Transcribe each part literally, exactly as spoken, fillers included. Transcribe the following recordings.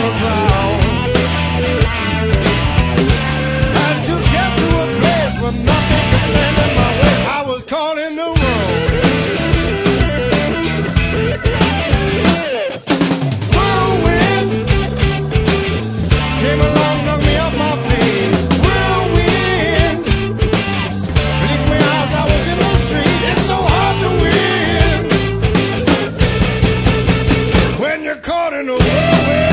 around. Had to get to a place where nothing could stand in my way. I was caught in the world. Whirlwind came along, knocked me off my feet. Whirlwind blinked me eyes, I was in the street. It's so hard to win when you're caught in a whirlwind.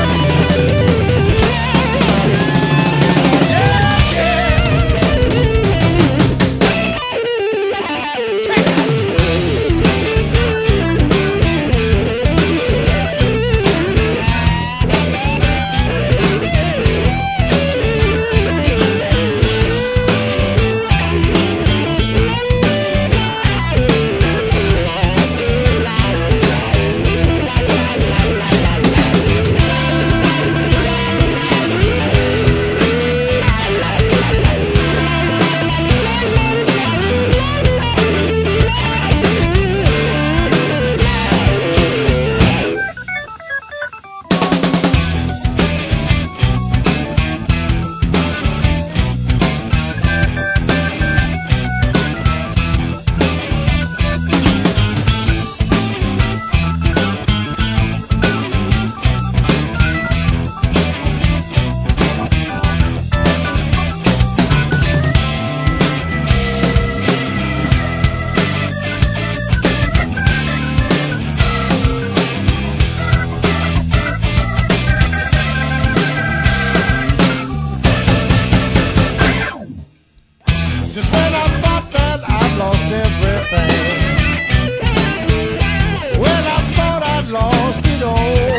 Just when I thought that I'd lost everything, when I thought I'd lost it all.